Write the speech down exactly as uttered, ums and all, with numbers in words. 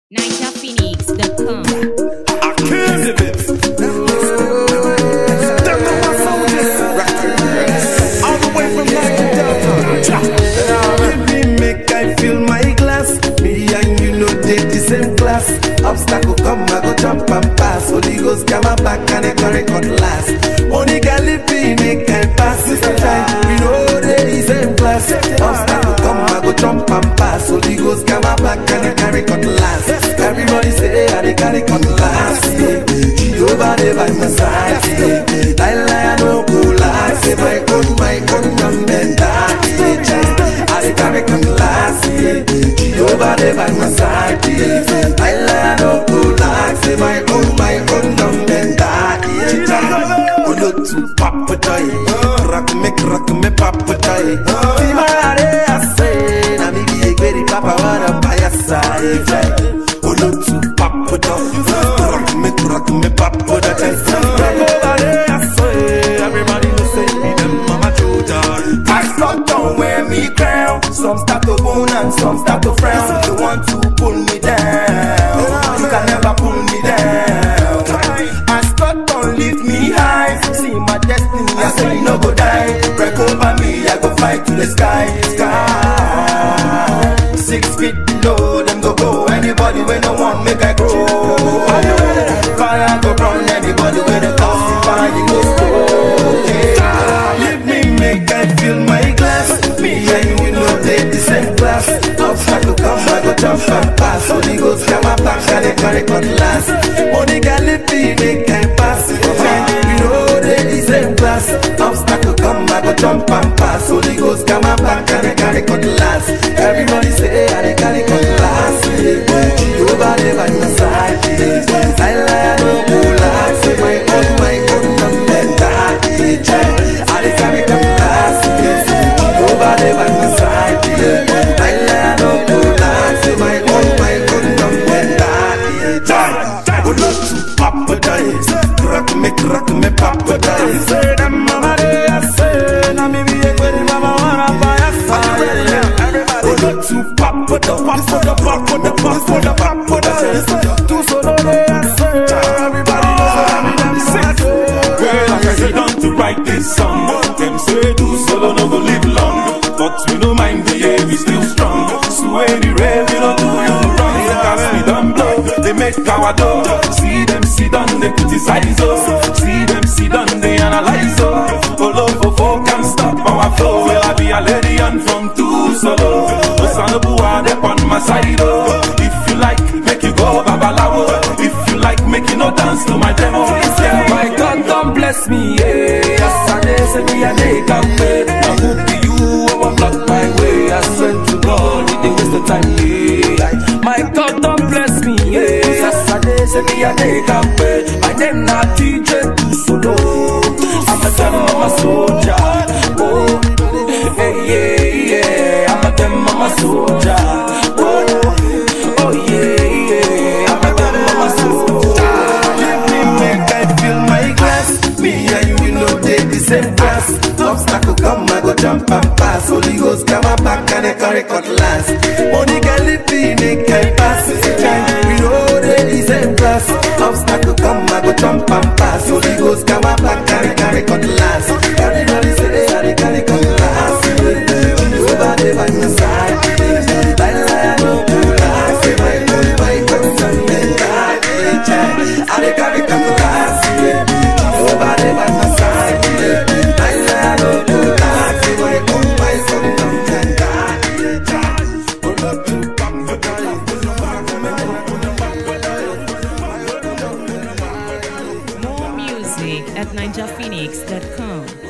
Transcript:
ninja phoenix dot com. I can't live it. All the way from Niger Delta. Let me make I fill my glass. Me and you know they the same class. Obstacle come, I go jump and pass. Holy Ghost come back and I can record last. Only Galilee make I pass. Sister time, we know they the same class. Obstacle come, I go jump and pass. Holy Ghost come back and I can record last. Everybody say I dey carry cutlass. Jehovah dey by my side. Lie lie I no go lie. Say my own, my own, I'm better. I dey carry cutlass. Jehovah dey by my side. Lie lie I no go lie. Say my own, my own, I'm better. Olotu papa joy, rock me, rock me papa joy. See my heart, I say, na me be a great papa wanna buy a side. Olotu papa joy, rock me, rock me papa joy. Rock over there, I say, everybody know say me them mama children. I start down where me crown. Some start to moan and some start to frown. They want to pull me down, you can never pull me down. I start down, lift me high. See my destiny, I say you no go die. Break over me, I go fly to the sky, sky. Six feet below, them go go. Anybody when no one make I grow. Fire go burn anybody when the cause fire you go slow. Let me make I fill my glass. Me and you know they the same class. Obstacle come, I go jump and pass. Holy Ghost come back and they carry cutlass. Only Galilee make I pass. You know they the same class. Obstacle come, I go jump and pass. Holy Ghost come back and they carry cutlass. Everybody say I they carry cutlass. Jehovah they by my side. I lie no go lie. Say my own, my own, I'm better. I they carry cutlass. Jehovah they by my side. I lie no go lie. Say my own, my own, I'm better. Go look to Papa Dice. Crack me, crack me, Papa Dice. Say them mama they a say. Na me be a good mama wanna buy a fire. Go look to Papa the Papa the Papa the Papa the Papa the two solo they a say. Everybody knows I'm in them sick. Well, I sit down to write this song. Them say two solo no go live long, but we no mind the air we still strong. So any rain we don't do you wrong. They cast me down blood, they make our door. See them sit down, they criticize us. See them sit down, they analyze us. All over folk can stop our flow. Well, I be a lady and from two solo. The son of Bua, they on my side. Oh. If you like, make you go babalawo. If you like, make you no dance to my demo. Yeah, my God, don't bless me. Yeah, yes, I did say me a day can pay. Now who be you? I won't block my way. I swear to God, it ain't waste of time. Yeah, my God, don't bless me. Yeah, yes, I did say me a day can pay. My name not D J two solo. I'm a them I'm a soldier. Oh, hey, yeah, yeah. I'm a them I'm a soldier. Oh, oh yeah, yeah. I'm a them I'm a soldier. Let me make I fill my glass. Me and you know they the same class. Obstacle come, I go jump and pass. Holy Ghost come back and I carry cutlass. Only Galilee make I pass. We know they the same class. Obstacle come, I go jump and pass. Holy Ghost come back and I carry cutlass. Everybody say I dey carry cutlass. Nobody by my side. Lie lie no go lie. Say my own, my own, I'm better. I dey carry cutlass. Nobody by my side. Lie lie no go lie. Say my own, my own, I'm More music at ninja phoenix dot com.